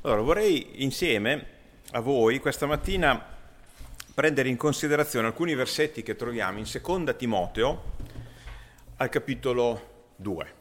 Allora, vorrei insieme a voi questa mattina prendere in considerazione alcuni versetti che troviamo in Seconda Timoteo al capitolo 2.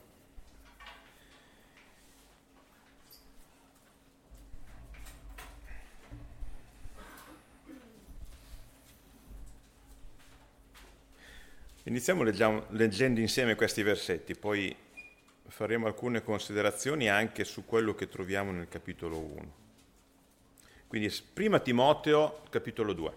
Iniziamo leggendo insieme questi versetti, poi faremo alcune considerazioni anche su quello che troviamo nel capitolo 1. Quindi, prima Timoteo, capitolo 2.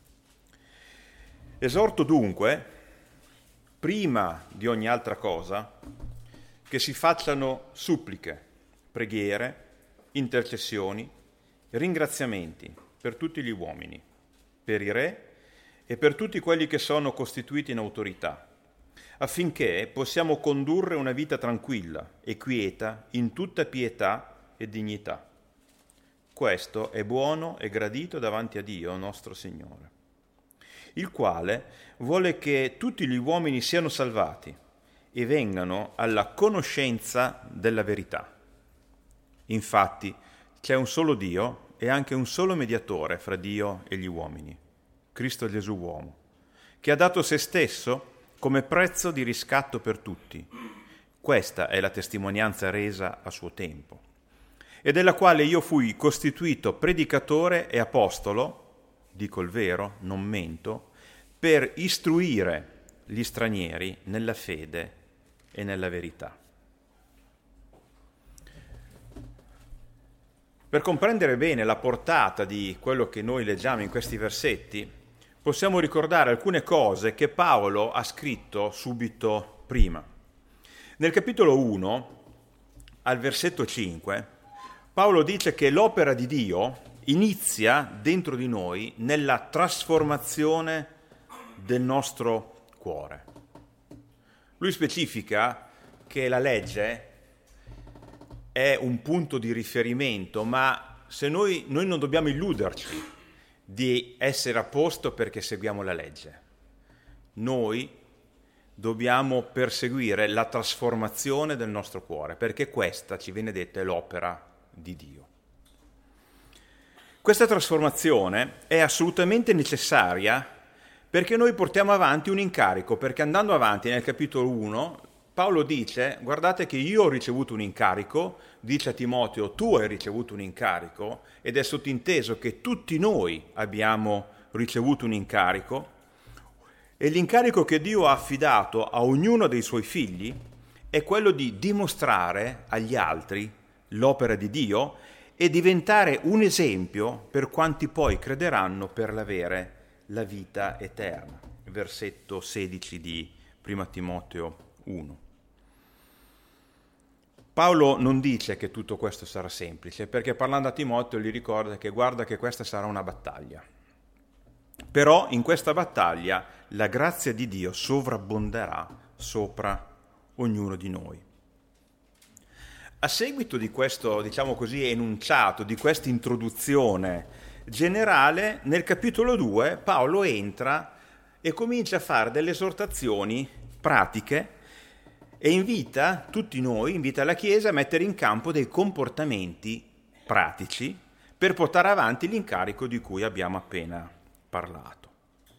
Esorto dunque, prima di ogni altra cosa, che si facciano suppliche, preghiere, intercessioni, ringraziamenti per tutti gli uomini, per i re e per tutti quelli che sono costituiti in autorità, affinché possiamo condurre una vita tranquilla e quieta in tutta pietà e dignità. Questo è buono e gradito davanti a Dio nostro Signore, il quale vuole che tutti gli uomini siano salvati e vengano alla conoscenza della verità. Infatti c'è un solo Dio e anche un solo mediatore fra Dio e gli uomini, Cristo Gesù uomo, che ha dato se stesso come prezzo di riscatto per tutti. Questa è la testimonianza resa a suo tempo, e della quale io fui costituito predicatore e apostolo, dico il vero, non mento, per istruire gli stranieri nella fede e nella verità. Per comprendere bene la portata di quello che noi leggiamo in questi versetti, possiamo ricordare alcune cose che Paolo ha scritto subito prima. Nel capitolo 1, al versetto 5, Paolo dice che l'opera di Dio inizia dentro di noi nella trasformazione del nostro cuore. Lui specifica che la legge è un punto di riferimento, ma se noi non dobbiamo illuderci di essere a posto perché seguiamo la legge. Noi dobbiamo perseguire la trasformazione del nostro cuore, perché questa, ci viene detta, è l'opera di Dio. Questa trasformazione è assolutamente necessaria perché noi portiamo avanti un incarico, perché andando avanti nel capitolo 1 Paolo dice: guardate che io ho ricevuto un incarico, dice a Timoteo, tu hai ricevuto un incarico, ed è sottinteso che tutti noi abbiamo ricevuto un incarico, e l'incarico che Dio ha affidato a ognuno dei suoi figli è quello di dimostrare agli altri l'opera di Dio e diventare un esempio per quanti poi crederanno per l'avere la vita eterna. Versetto 16 di prima Timoteo 1. Paolo non dice che tutto questo sarà semplice, perché parlando a Timoteo gli ricorda che guarda che questa sarà una battaglia. Però in questa battaglia la grazia di Dio sovrabbonderà sopra ognuno di noi. A seguito di questo, diciamo così, enunciato, di questa introduzione generale, nel capitolo 2 Paolo entra e comincia a fare delle esortazioni pratiche e invita tutti noi, invita la Chiesa a mettere in campo dei comportamenti pratici per portare avanti l'incarico di cui abbiamo appena parlato.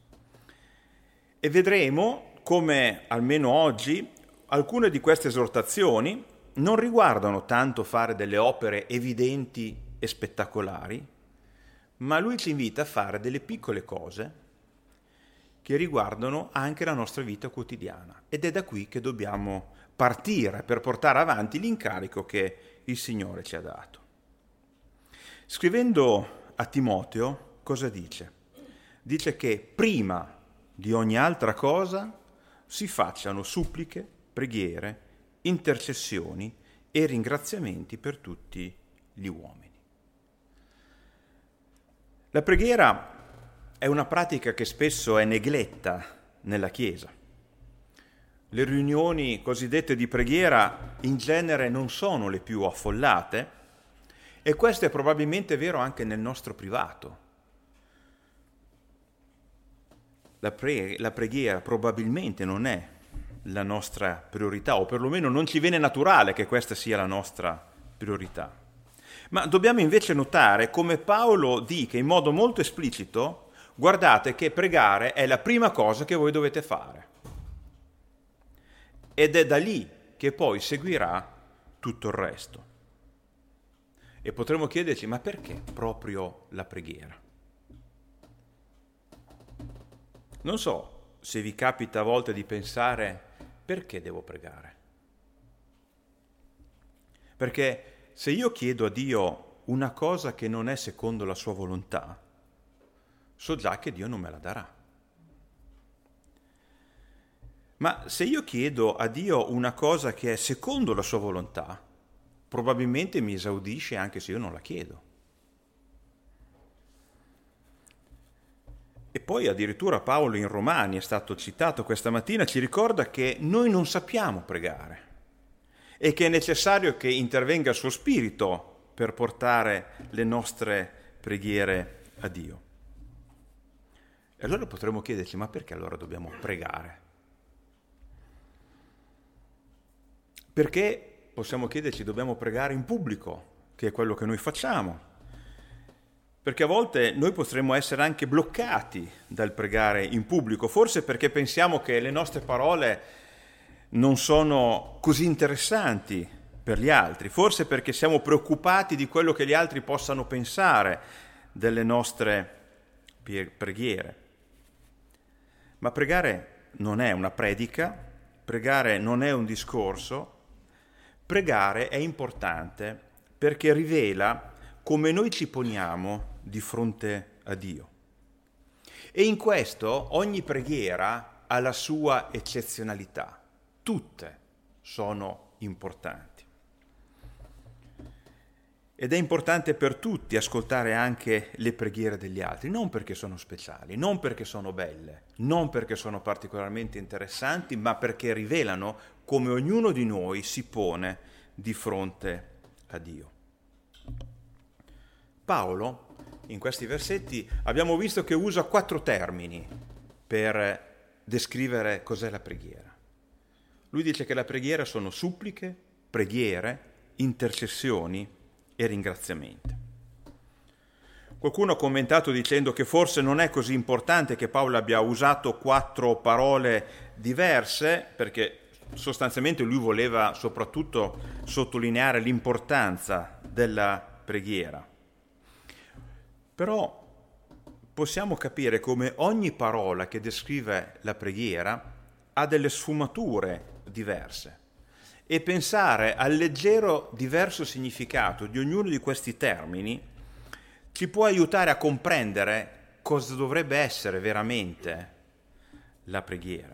E vedremo come, almeno oggi, alcune di queste esortazioni non riguardano tanto fare delle opere evidenti e spettacolari, ma lui ci invita a fare delle piccole cose che riguardano anche la nostra vita quotidiana, ed è da qui che dobbiamo partire per portare avanti l'incarico che il Signore ci ha dato. Scrivendo a Timoteo, cosa dice? Dice che prima di ogni altra cosa si facciano suppliche, preghiere, intercessioni e ringraziamenti per tutti gli uomini. La preghiera è una pratica che spesso è negletta nella Chiesa. Le riunioni cosiddette di preghiera in genere non sono le più affollate, e questo è probabilmente vero anche nel nostro privato. La preghiera probabilmente non è la nostra priorità, o perlomeno non ci viene naturale che questa sia la nostra priorità. Ma dobbiamo invece notare come Paolo dica in modo molto esplicito: guardate che pregare è la prima cosa che voi dovete fare. Ed è da lì che poi seguirà tutto il resto. E potremmo chiederci: ma perché proprio la preghiera? Non so se vi capita a volte di pensare: perché devo pregare? Perché se io chiedo a Dio una cosa che non è secondo la sua volontà, so già che Dio non me la darà. Ma se io chiedo a Dio una cosa che è secondo la sua volontà, probabilmente mi esaudisce anche se io non la chiedo. E poi addirittura Paolo in Romani, è stato citato questa mattina, ci ricorda che noi non sappiamo pregare e che è necessario che intervenga il suo Spirito per portare le nostre preghiere a Dio. E allora potremmo chiederci: ma perché allora dobbiamo pregare? Perché possiamo chiederci: dobbiamo pregare in pubblico, che è quello che noi facciamo? Perché a volte noi potremmo essere anche bloccati dal pregare in pubblico, forse perché pensiamo che le nostre parole non sono così interessanti per gli altri, forse perché siamo preoccupati di quello che gli altri possano pensare delle nostre preghiere. Ma pregare non è una predica, pregare non è un discorso, pregare è importante perché rivela come noi ci poniamo di fronte a Dio. E in questo ogni preghiera ha la sua eccezionalità. Tutte sono importanti. Ed è importante per tutti ascoltare anche le preghiere degli altri, non perché sono speciali, non perché sono belle, non perché sono particolarmente interessanti, ma perché rivelano come ognuno di noi si pone di fronte a Dio. Paolo, in questi versetti, abbiamo visto che usa 4 termini per descrivere cos'è la preghiera. Lui dice che la preghiera sono suppliche, preghiere, intercessioni e ringraziamenti. Qualcuno ha commentato dicendo che forse non è così importante che Paolo abbia usato 4 parole diverse, perché sostanzialmente lui voleva soprattutto sottolineare l'importanza della preghiera. Però possiamo capire come ogni parola che descrive la preghiera ha delle sfumature diverse e pensare al leggero diverso significato di ognuno di questi termini ci può aiutare a comprendere cosa dovrebbe essere veramente la preghiera.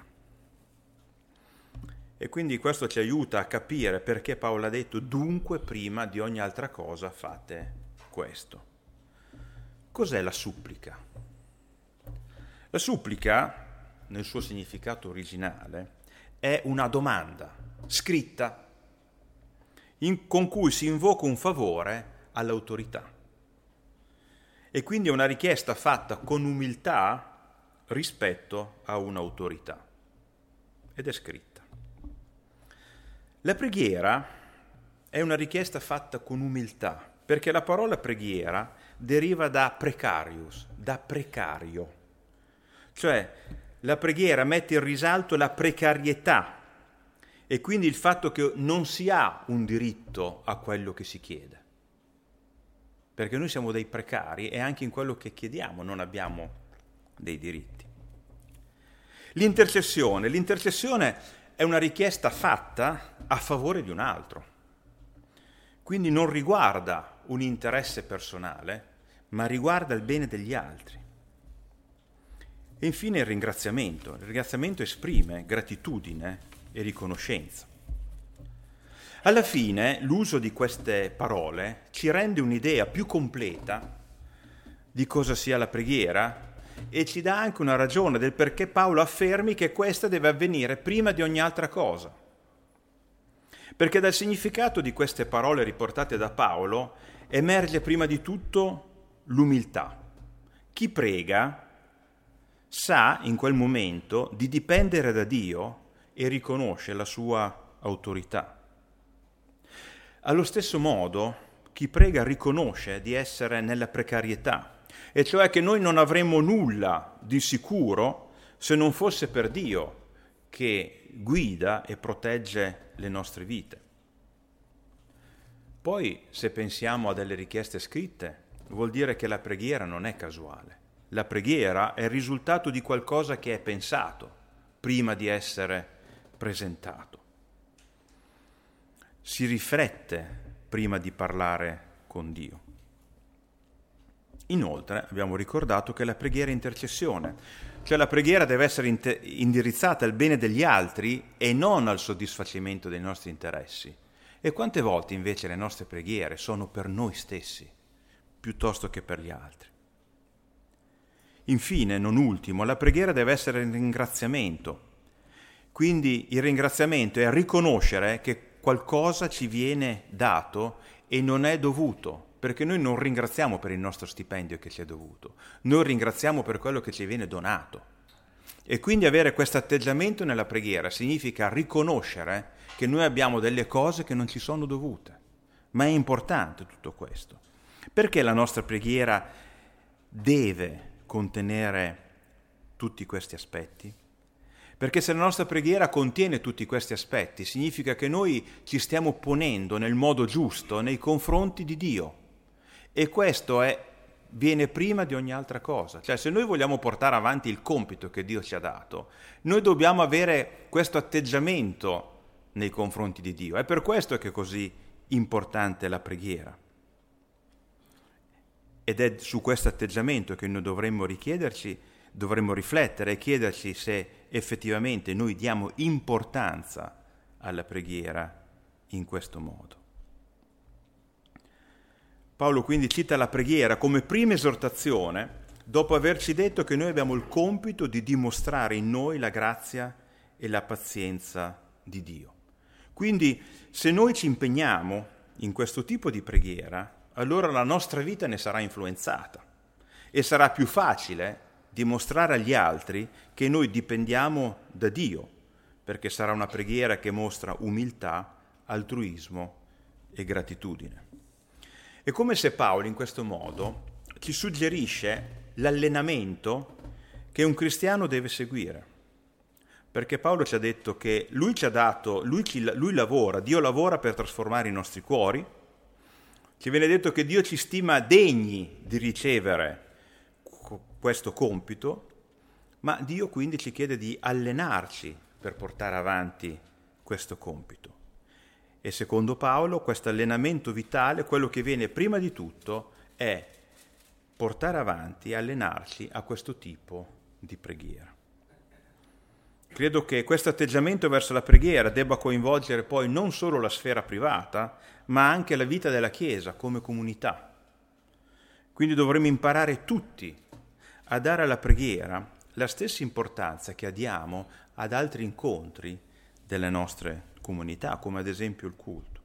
E quindi questo ci aiuta a capire perché Paolo ha detto: dunque prima di ogni altra cosa fate questo. Cos'è la supplica? La supplica, nel suo significato originale, è una domanda scritta con cui si invoca un favore all'autorità. E quindi è una richiesta fatta con umiltà rispetto a un'autorità. Ed è scritta. La preghiera è una richiesta fatta con umiltà, perché la parola preghiera deriva da precarius, da precario. Cioè, la preghiera mette in risalto la precarietà e quindi il fatto che non si ha un diritto a quello che si chiede. Perché noi siamo dei precari e anche in quello che chiediamo non abbiamo dei diritti. L'intercessione è una richiesta fatta a favore di un altro. Quindi non riguarda un interesse personale, ma riguarda il bene degli altri. E infine il ringraziamento. Il ringraziamento esprime gratitudine e riconoscenza. Alla fine l'uso di queste parole ci rende un'idea più completa di cosa sia la preghiera e ci dà anche una ragione del perché Paolo affermi che questa deve avvenire prima di ogni altra cosa. Perché dal significato di queste parole riportate da Paolo emerge prima di tutto l'umiltà. Chi prega sa in quel momento di dipendere da Dio e riconosce la sua autorità. Allo stesso modo, chi prega riconosce di essere nella precarietà, e cioè che noi non avremmo nulla di sicuro se non fosse per Dio che guida e protegge le nostre vite. Poi, se pensiamo a delle richieste scritte, vuol dire che la preghiera non è casuale. La preghiera è il risultato di qualcosa che è pensato prima di essere presentato. Si riflette prima di parlare con Dio. Inoltre abbiamo ricordato che la preghiera è intercessione, cioè la preghiera deve essere indirizzata al bene degli altri e non al soddisfacimento dei nostri interessi. E quante volte invece le nostre preghiere sono per noi stessi, piuttosto che per gli altri. Infine, non ultimo, la preghiera deve essere il ringraziamento. Quindi il ringraziamento è riconoscere che qualcosa ci viene dato e non è dovuto, perché noi non ringraziamo per il nostro stipendio che ci è dovuto, noi ringraziamo per quello che ci viene donato. E quindi avere questo atteggiamento nella preghiera significa riconoscere che noi abbiamo delle cose che non ci sono dovute. Ma è importante tutto questo. Perché la nostra preghiera deve contenere tutti questi aspetti? Perché se la nostra preghiera contiene tutti questi aspetti, significa che noi ci stiamo ponendo nel modo giusto nei confronti di Dio. E questo viene prima di ogni altra cosa. Cioè, se noi vogliamo portare avanti il compito che Dio ci ha dato, noi dobbiamo avere questo atteggiamento nei confronti di Dio. È per questo che è così importante la preghiera. Ed è su questo atteggiamento che noi dovremmo riflettere e chiederci se effettivamente noi diamo importanza alla preghiera in questo modo. Paolo quindi cita la preghiera come prima esortazione, dopo averci detto che noi abbiamo il compito di dimostrare in noi la grazia e la pazienza di Dio. Quindi, se noi ci impegniamo in questo tipo di preghiera, allora la nostra vita ne sarà influenzata e sarà più facile dimostrare agli altri che noi dipendiamo da Dio, perché sarà una preghiera che mostra umiltà, altruismo e gratitudine. È come se Paolo in questo modo ci suggerisce l'allenamento che un cristiano deve seguire. Perché Paolo ci ha detto che lui lavora, Dio lavora per trasformare i nostri cuori. Ci viene detto che Dio ci stima degni di ricevere questo compito, ma Dio quindi ci chiede di allenarci per portare avanti questo compito. E secondo Paolo questo allenamento vitale, quello che viene prima di tutto, è portare avanti e allenarci a questo tipo di preghiera. Credo che questo atteggiamento verso la preghiera debba coinvolgere poi non solo la sfera privata, ma anche la vita della Chiesa come comunità. Quindi dovremmo imparare tutti a dare alla preghiera la stessa importanza che diamo ad altri incontri delle nostre comunità, come ad esempio il culto.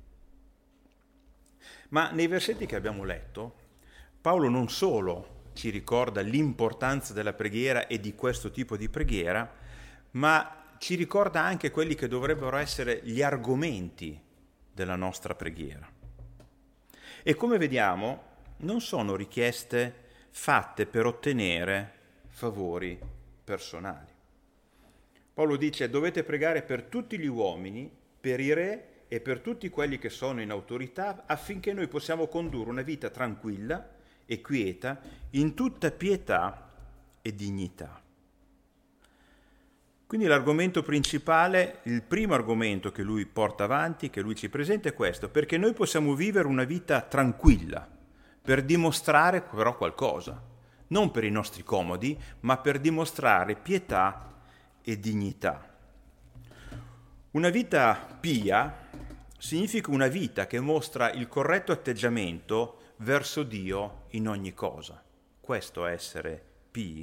Ma nei versetti che abbiamo letto, Paolo non solo ci ricorda l'importanza della preghiera e di questo tipo di preghiera, ma ci ricorda anche quelli che dovrebbero essere gli argomenti della nostra preghiera. E come vediamo, non sono richieste fatte per ottenere favori personali. Paolo dice: dovete pregare per tutti gli uomini, per i re e per tutti quelli che sono in autorità, affinché noi possiamo condurre una vita tranquilla e quieta in tutta pietà e dignità. Quindi l'argomento principale, il primo argomento che lui porta avanti, che lui ci presenta, è questo: perché noi possiamo vivere una vita tranquilla, per dimostrare però qualcosa, non per i nostri comodi, ma per dimostrare pietà e dignità. Una vita pia significa una vita che mostra il corretto atteggiamento verso Dio in ogni cosa. Questo è essere pii.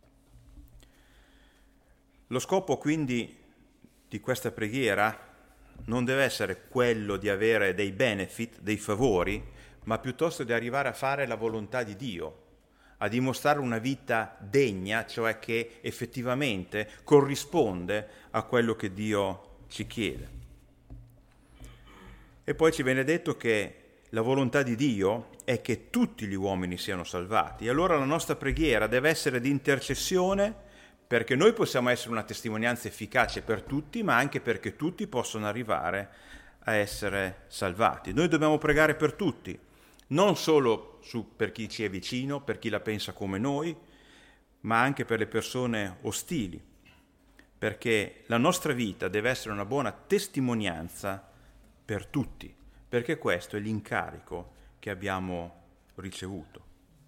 Lo scopo quindi di questa preghiera non deve essere quello di avere dei benefit, dei favori, ma piuttosto di arrivare a fare la volontà di Dio, a dimostrare una vita degna, cioè che effettivamente corrisponde a quello che Dio ci chiede. E poi ci viene detto che la volontà di Dio è che tutti gli uomini siano salvati. E allora la nostra preghiera deve essere di intercessione, perché noi possiamo essere una testimonianza efficace per tutti, ma anche perché tutti possono arrivare a essere salvati. Noi dobbiamo pregare per tutti, non solo per chi ci è vicino, per chi la pensa come noi, ma anche per le persone ostili, perché la nostra vita deve essere una buona testimonianza per tutti, perché questo è l'incarico che abbiamo ricevuto.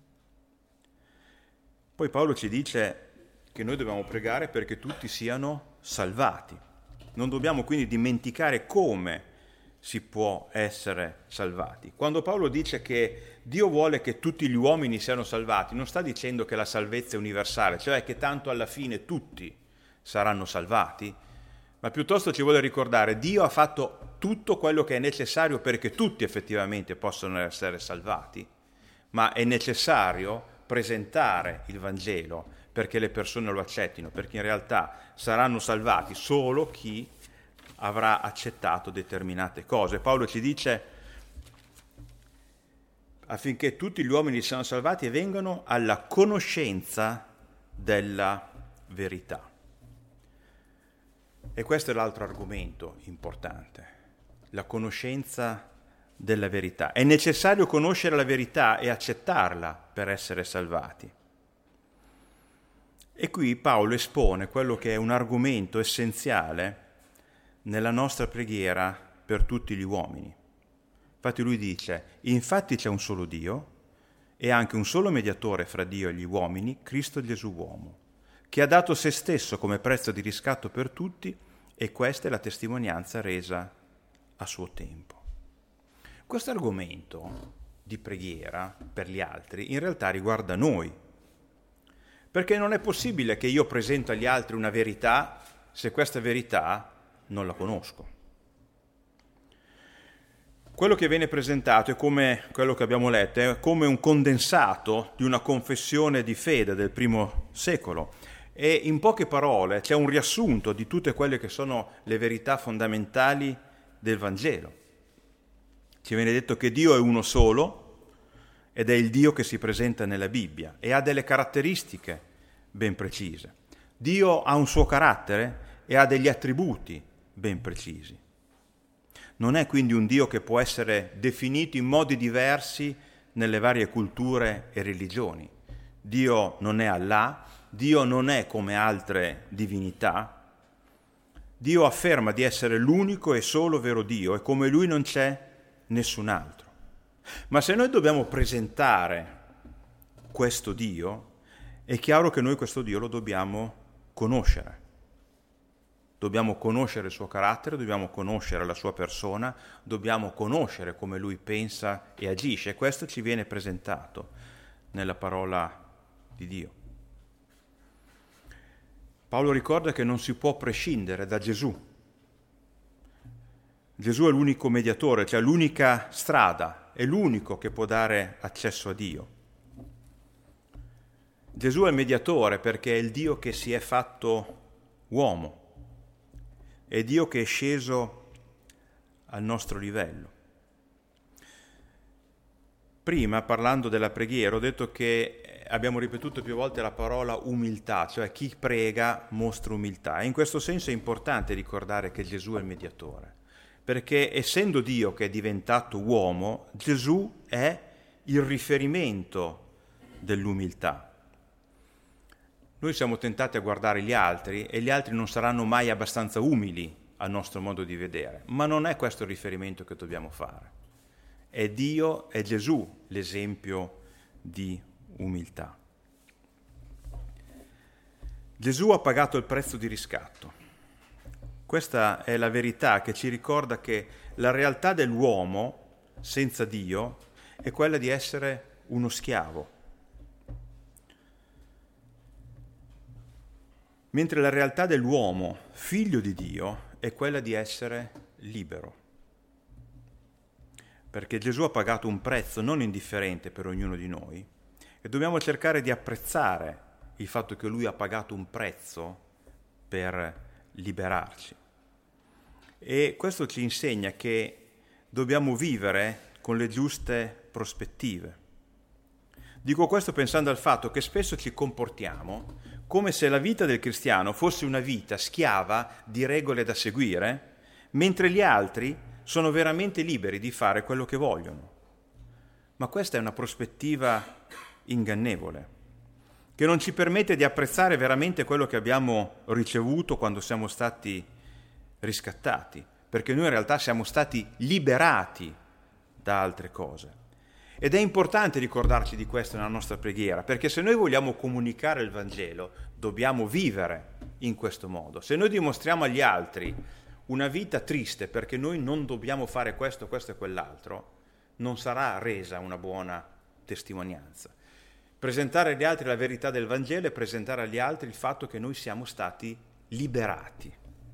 Poi Paolo ci dice che noi dobbiamo pregare perché tutti siano salvati. Non dobbiamo quindi dimenticare come si può essere salvati. Quando Paolo dice che Dio vuole che tutti gli uomini siano salvati, non sta dicendo che la salvezza è universale, cioè che tanto alla fine tutti saranno salvati, ma piuttosto ci vuole ricordare: Dio ha fatto tutto quello che è necessario perché tutti effettivamente possano essere salvati, ma è necessario presentare il Vangelo perché le persone lo accettino, perché in realtà saranno salvati solo chi avrà accettato determinate cose. Paolo ci dice: affinché tutti gli uomini siano salvati e vengano alla conoscenza della verità. E questo è l'altro argomento importante, la conoscenza della verità. È necessario conoscere la verità e accettarla per essere salvati. E qui Paolo espone quello che è un argomento essenziale nella nostra preghiera per tutti gli uomini. Infatti lui dice: infatti c'è un solo Dio e anche un solo mediatore fra Dio e gli uomini, Cristo Gesù uomo, che ha dato se stesso come prezzo di riscatto per tutti, e questa è la testimonianza resa a suo tempo. Questo argomento di preghiera per gli altri in realtà riguarda noi, perché non è possibile che io presento agli altri una verità se questa verità non la conosco. Quello che viene presentato è come quello che abbiamo letto, è come un condensato di una confessione di fede del primo secolo. E in poche parole c'è un riassunto di tutte quelle che sono le verità fondamentali del Vangelo. Ci viene detto che Dio è uno solo ed è il Dio che si presenta nella Bibbia e ha delle caratteristiche ben precise. Dio ha un suo carattere e ha degli attributi ben precisi. Non è quindi un Dio che può essere definito in modi diversi nelle varie culture e religioni. Dio non è Allah, Dio non è come altre divinità. Dio afferma di essere l'unico e solo vero Dio e come Lui non c'è nessun altro. Ma se noi dobbiamo presentare questo Dio, è chiaro che noi questo Dio lo dobbiamo conoscere. Dobbiamo conoscere il suo carattere, dobbiamo conoscere la sua persona, dobbiamo conoscere come Lui pensa e agisce. E questo ci viene presentato nella parola di Dio. Paolo ricorda che non si può prescindere da Gesù. Gesù è l'unico mediatore, cioè l'unica strada, è l'unico che può dare accesso a Dio. Gesù è il mediatore perché è il Dio che si è fatto uomo, è Dio che è sceso al nostro livello. Prima, parlando della preghiera, ho detto che abbiamo ripetuto più volte la parola umiltà, cioè chi prega mostra umiltà. E in questo senso è importante ricordare che Gesù è il mediatore, perché essendo Dio che è diventato uomo, Gesù è il riferimento dell'umiltà. Noi siamo tentati a guardare gli altri e gli altri non saranno mai abbastanza umili al nostro modo di vedere, ma non è questo il riferimento che dobbiamo fare. È Dio, è Gesù l'esempio di umiltà. Gesù ha pagato il prezzo di riscatto. Questa è la verità che ci ricorda che la realtà dell'uomo senza Dio è quella di essere uno schiavo, mentre la realtà dell'uomo figlio di Dio è quella di essere libero. Perché Gesù ha pagato un prezzo non indifferente per ognuno di noi e dobbiamo cercare di apprezzare il fatto che Lui ha pagato un prezzo per liberarci. E questo ci insegna che dobbiamo vivere con le giuste prospettive. Dico questo pensando al fatto che spesso ci comportiamo come se la vita del cristiano fosse una vita schiava di regole da seguire, mentre gli altri sono veramente liberi di fare quello che vogliono. Ma questa è una prospettiva ingannevole, che non ci permette di apprezzare veramente quello che abbiamo ricevuto quando siamo stati riscattati, perché noi in realtà siamo stati liberati da altre cose. Ed è importante ricordarci di questo nella nostra preghiera, perché se noi vogliamo comunicare il Vangelo, dobbiamo vivere in questo modo. Se noi dimostriamo agli altri una vita triste perché noi non dobbiamo fare questo, questo e quell'altro, non sarà resa una buona testimonianza. Presentare agli altri la verità del Vangelo è presentare agli altri il fatto che noi siamo stati liberati.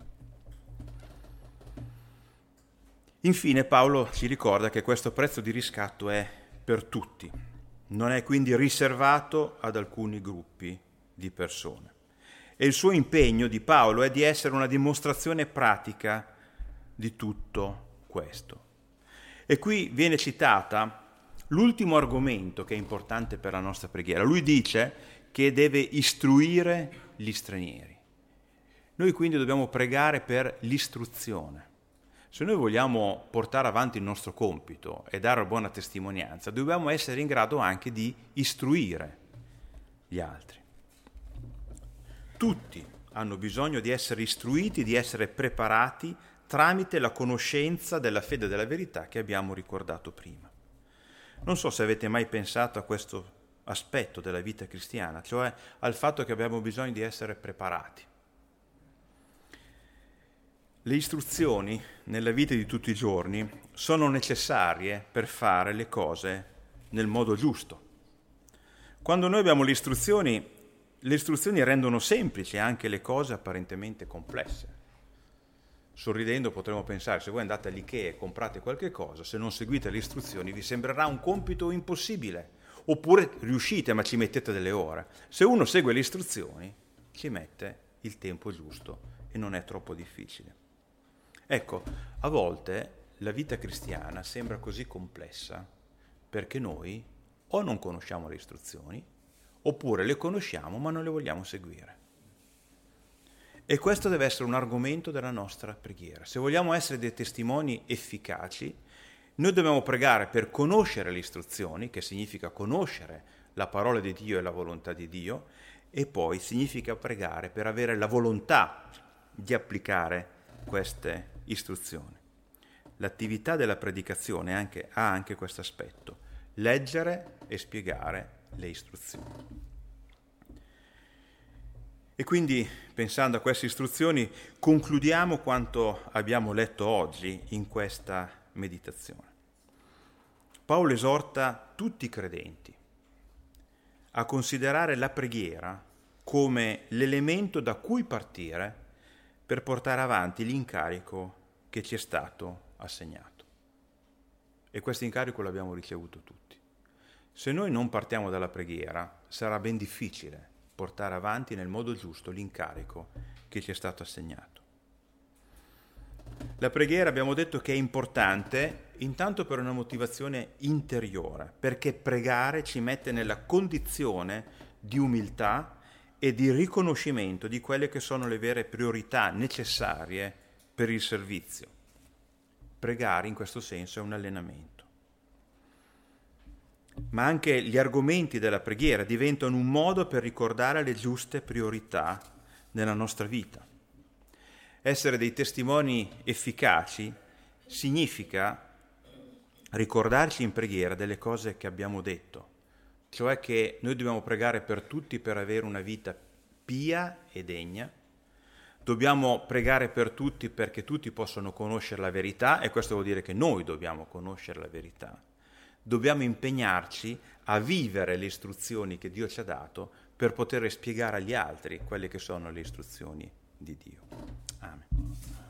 Infine Paolo ci ricorda che questo prezzo di riscatto è per tutti, non è quindi riservato ad alcuni gruppi di persone. E il suo impegno di Paolo è di essere una dimostrazione pratica di tutto questo. E qui viene citata l'ultimo argomento che è importante per la nostra preghiera. Lui dice che deve istruire gli stranieri. Noi quindi dobbiamo pregare per l'istruzione. Se noi vogliamo portare avanti il nostro compito e dare buona testimonianza, dobbiamo essere in grado anche di istruire gli altri. Tutti hanno bisogno di essere istruiti, di essere preparati tramite la conoscenza della fede e della verità che abbiamo ricordato prima. Non so se avete mai pensato a questo aspetto della vita cristiana, cioè al fatto che abbiamo bisogno di essere preparati. Le istruzioni nella vita di tutti i giorni sono necessarie per fare le cose nel modo giusto. Quando noi abbiamo le istruzioni rendono semplici anche le cose apparentemente complesse. Sorridendo potremmo pensare, se voi andate all'Ikea e comprate qualche cosa, se non seguite le istruzioni vi sembrerà un compito impossibile, oppure riuscite ma ci mettete delle ore. Se uno segue le istruzioni ci mette il tempo giusto e non è troppo difficile. Ecco, a volte la vita cristiana sembra così complessa perché noi o non conosciamo le istruzioni oppure le conosciamo ma non le vogliamo seguire. E questo deve essere un argomento della nostra preghiera. Se vogliamo essere dei testimoni efficaci, noi dobbiamo pregare per conoscere le istruzioni, che significa conoscere la parola di Dio e la volontà di Dio, e poi significa pregare per avere la volontà di applicare queste istruzioni. L'attività della predicazione ha anche questo aspetto: leggere e spiegare le istruzioni. E quindi, pensando a queste istruzioni, concludiamo quanto abbiamo letto oggi in questa meditazione. Paolo esorta tutti i credenti a considerare la preghiera come l'elemento da cui partire per portare avanti l'incarico che ci è stato assegnato. E questo incarico l'abbiamo ricevuto tutti. Se noi non partiamo dalla preghiera, sarà ben difficile portare avanti nel modo giusto l'incarico che ci è stato assegnato. La preghiera abbiamo detto che è importante intanto per una motivazione interiore, perché pregare ci mette nella condizione di umiltà e di riconoscimento di quelle che sono le vere priorità necessarie per il servizio. Pregare in questo senso è un allenamento. Ma anche gli argomenti della preghiera diventano un modo per ricordare le giuste priorità nella nostra vita. Essere dei testimoni efficaci significa ricordarci in preghiera delle cose che abbiamo detto, cioè che noi dobbiamo pregare per tutti per avere una vita pia e degna, dobbiamo pregare per tutti perché tutti possano conoscere la verità, e questo vuol dire che noi dobbiamo conoscere la verità. Dobbiamo impegnarci a vivere le istruzioni che Dio ci ha dato per poter spiegare agli altri quelle che sono le istruzioni di Dio. Amen.